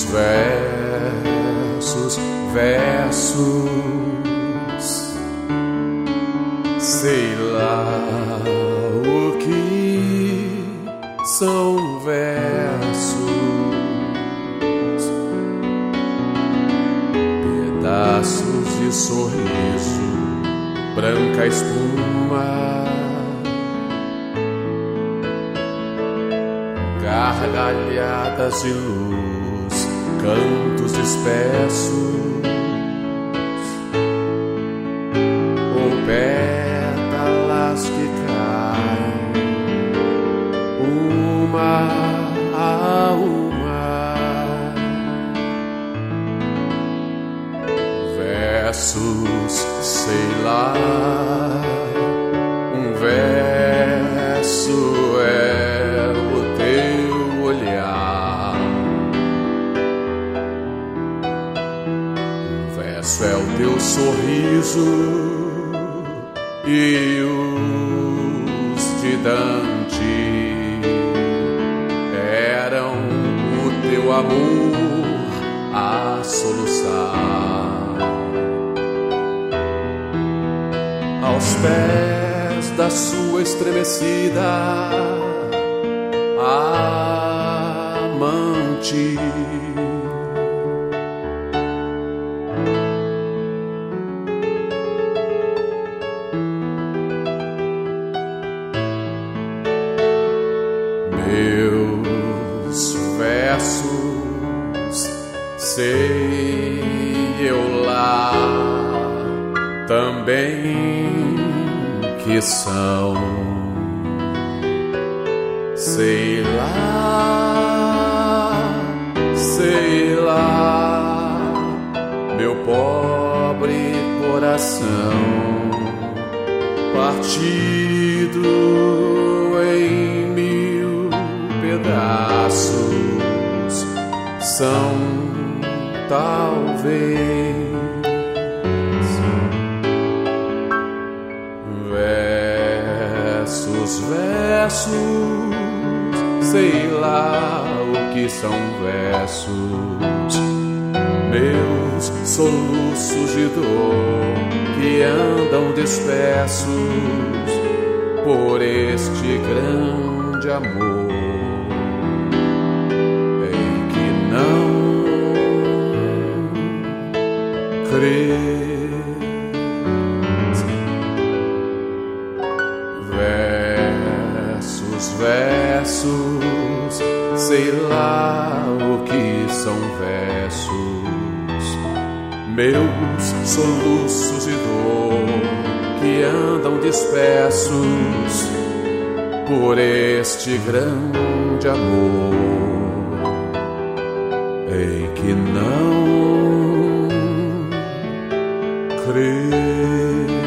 versos, sei lá o que são versos, pedaços de sorriso, branca espuma, gargalhadas de luz, cantos dispersos, ou pétalas que caem, uma a uma, versos, sei lá, um verso é o teu olhar, um verso é o teu sorriso, e os de Dante eram o teu amor a soluçar. Aos pés da sua estremecida amante, meus versos, sei eu lá também que são, sei lá, meu pobre coração partido em mil pedaços, são talvez versos, sei lá o que são versos, meus soluços de dor que andam dispersos por este grande amor, em que não crer. Versos, sei lá o que são versos, meus soluços de dor que andam dispersos por este grande amor, em que não crer.